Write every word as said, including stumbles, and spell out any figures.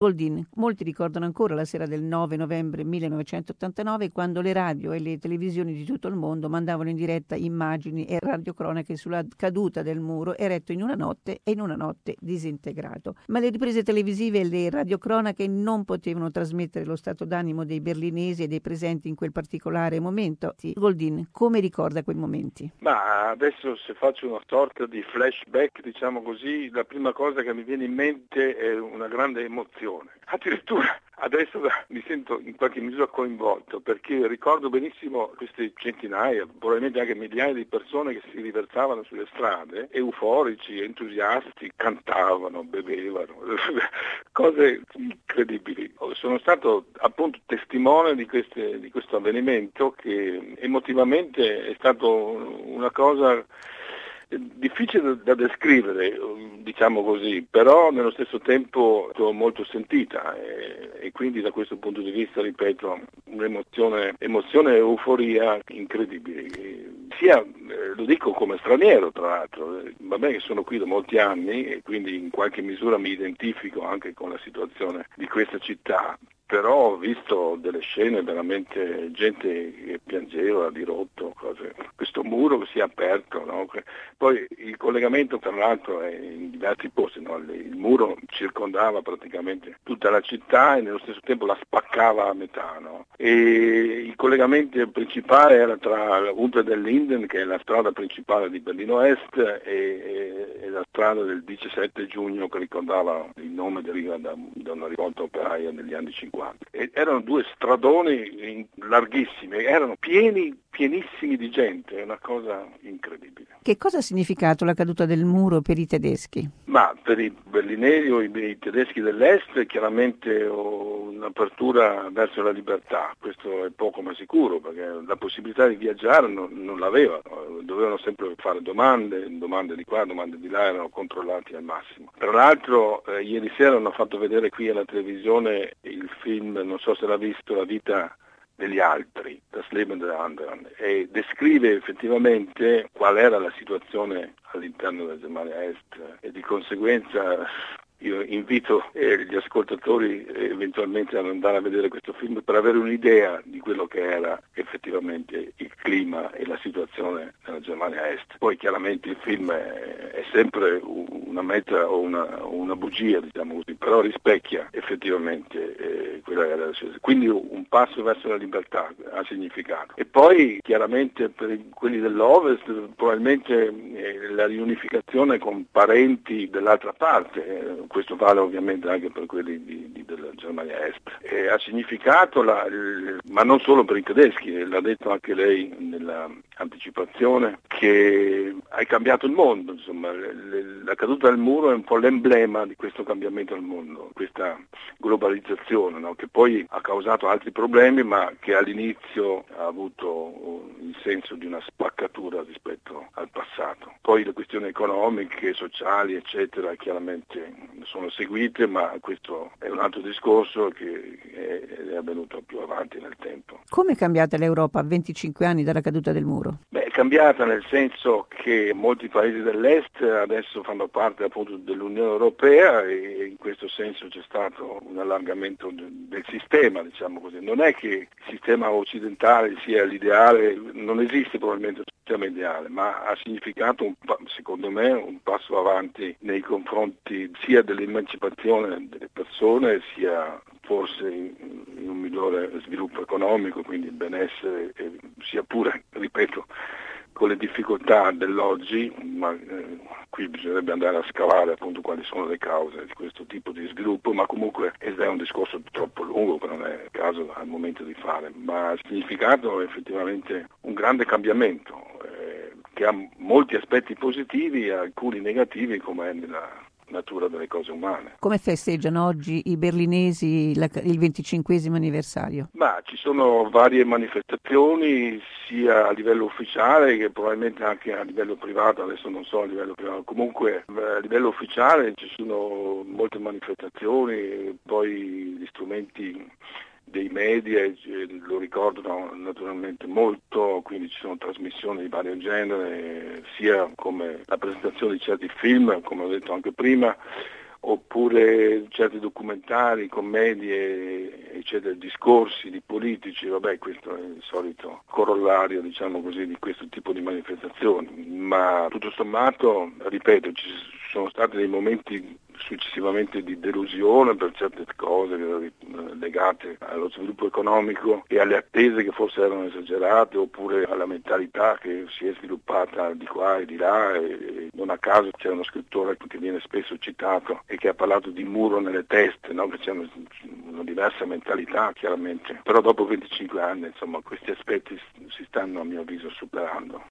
Goldin, molti ricordano ancora la sera del nove novembre millenovecentottantanove, quando le radio e le televisioni di tutto il mondo mandavano in diretta immagini e radiocronache sulla caduta del muro eretto in una notte e in una notte disintegrato. Ma le riprese televisive e le radiocronache non potevano trasmettere lo stato d'animo dei berlinesi e dei presenti in quel particolare momento. Goldin, come ricorda quei momenti? Ma adesso, se faccio una sorta di flashback, diciamo così, la prima cosa che mi viene in mente è una grande emozione. Addirittura adesso mi sento in qualche misura coinvolto, perché ricordo benissimo queste centinaia, probabilmente anche migliaia di persone che si riversavano sulle strade, euforici, entusiasti, cantavano, bevevano, cose incredibili. Sono stato appunto testimone di, queste, di questo avvenimento che emotivamente è stato una cosa difficile da descrivere, diciamo così, però nello stesso tempo molto sentita e, e quindi da questo punto di vista, ripeto, un'emozione emozione e euforia incredibili. Sia, eh, lo dico come straniero tra l'altro, va bene che sono qui da molti anni e quindi in qualche misura mi identifico anche con la situazione di questa città, però ho visto delle scene veramente, gente che piangeva, dirotto, cose. Questo muro che si è aperto, no? Poi il collegamento tra l'altro è in diversi posti, no? Il muro circondava praticamente tutta la città e nello stesso tempo la spaccava a metà, no? E il collegamento principale era tra Unter den Linden, che è la strada principale di Berlino Est, e, e, e la strada del diciassette giugno, che ricordava il nome deriva da, da una rivolta operaia negli anni cinquanta. E erano due stradoni larghissimi, erano pieni, pienissimi di gente, è una cosa incredibile. Che cosa ha significato la caduta del muro per i tedeschi? Ma per i berlinesi o i, i tedeschi dell'Est chiaramente un'apertura verso la libertà, questo è poco ma sicuro, perché la possibilità di viaggiare non, non l'avevano, dovevano sempre fare domande, domande di qua, domande di là, erano controllati al massimo. Tra l'altro eh, ieri sera hanno fatto vedere qui alla televisione il film, non so se l'ha visto, La vita degli altri, Das Leben der anderen, e descrive effettivamente qual era la situazione all'interno della Germania Est e di conseguenza io invito eh, gli ascoltatori eh, eventualmente ad andare a vedere questo film per avere un'idea di quello che era effettivamente il clima e la situazione nella Germania Est. Poi chiaramente il film è, è sempre una meta o una, una bugia, diciamo così, però rispecchia effettivamente eh, quella che era la situazione. Quindi un passo verso la libertà ha significato. E poi chiaramente per quelli dell'Ovest probabilmente eh, la riunificazione con parenti dell'altra parte, eh, questo vale ovviamente anche per quelli di, di, della Germania Est. E ha significato, la, il, ma non solo per i tedeschi, l'ha detto anche lei nella anticipazione, che hai cambiato il mondo, insomma, le, le, la caduta del muro è un po' l'emblema di questo cambiamento del mondo, questa globalizzazione, no? Che poi ha causato altri problemi, ma che all'inizio ha avuto il senso di una spaccatura rispetto al passato. Poi le questioni economiche, sociali, eccetera, chiaramente sono seguite, ma questo è un altro discorso che è, è avvenuto più avanti nel tempo. Come è cambiata l'Europa a venticinque anni dalla caduta del muro? Beh, è cambiata nel senso che molti paesi dell'Est adesso fanno parte appunto dell'Unione Europea e in questo senso c'è stato un allargamento del sistema, diciamo così. Non è che il sistema occidentale sia l'ideale, non esiste probabilmente un sistema ideale, ma ha significato, un, secondo me, un passo avanti nei confronti sia dell'emancipazione delle persone, sia forse in un migliore sviluppo economico, quindi il benessere, e sia pure, ripeto, con le difficoltà dell'oggi, ma eh, qui bisognerebbe andare a scavare appunto quali sono le cause di questo tipo di sviluppo, ma comunque è un discorso troppo lungo che non è il caso al momento di fare, ma ha significato effettivamente un grande cambiamento eh, che ha molti aspetti positivi e alcuni negativi, come è nella natura delle cose umane. Come festeggiano oggi i berlinesi la, il venticinquesimo anniversario? Ma ci sono varie manifestazioni sia a livello ufficiale che probabilmente anche a livello privato, adesso non so a livello privato, comunque a livello ufficiale ci sono molte manifestazioni, poi gli strumenti dei media lo ricordano naturalmente molto, quindi ci sono trasmissioni di vario genere, sia come la presentazione di certi film, come ho detto anche prima, oppure certi documentari, commedie, eccetera, discorsi di politici, vabbè, questo è il solito corollario, diciamo così, di questo tipo di manifestazioni, ma tutto sommato, ripeto, ci sono stati dei momenti successivamente di delusione per certe cose legate allo sviluppo economico e alle attese che forse erano esagerate, oppure alla mentalità che si è sviluppata di qua e di là, e non a caso c'è uno scrittore che viene spesso citato e che ha parlato di muro nelle teste, no? Che c'è una, una diversa mentalità chiaramente, però dopo venticinque anni insomma questi aspetti si stanno a mio avviso superando.